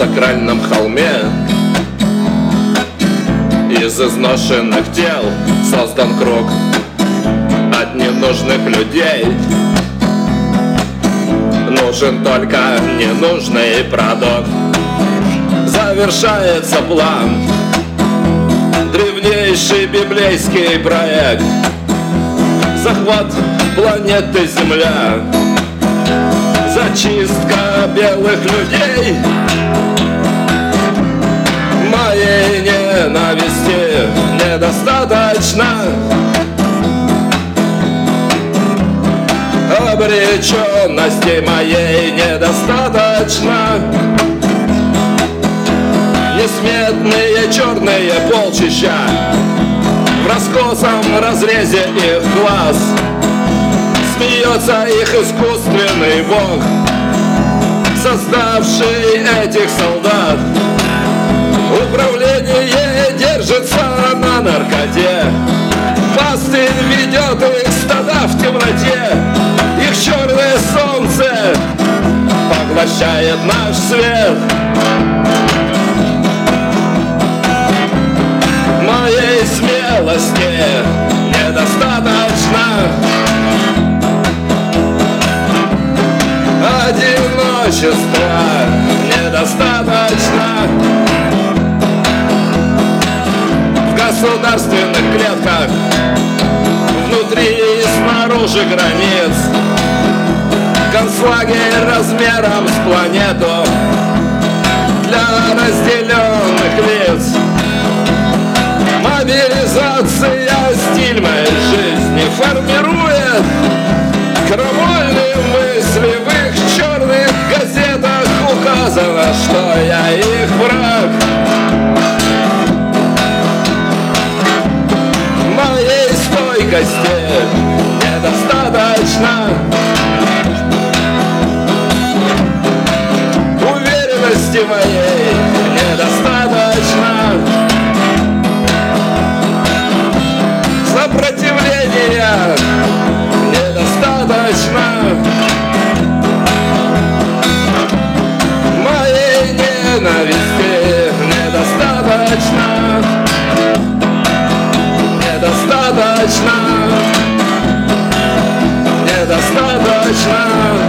сакральном холме. Из изношенных тел создан круг от ненужных людей. Нужен только ненужный продукт. Завершается план, древнейший библейский проект. Захват планеты Земля, зачистка белых людей. Моей ненависти недостаточно. Обреченности моей недостаточно. Несметные черные полчища в раскосом разрезе их глаз смеется их искусственный бог, создавший этих солдат. Управление держится на наркоте. Пастырь ведет их стада в темноте. Их черное солнце поглощает наш свет. Моей смелости недостаточно. Одиночества недостаточно. В государственных клетках, внутри и снаружи границ, концлагерь размером с планету для разделенных лиц. Мобилизация стиль моей жизни формирует крамольные мысли. В их черных газетах указано, что я их враг. Моей стойкости недостаточно. Уверенности моей недостаточно. Сопротивления недостаточно. Моей ненависти недостаточно. Недостаточно. Недостаточно.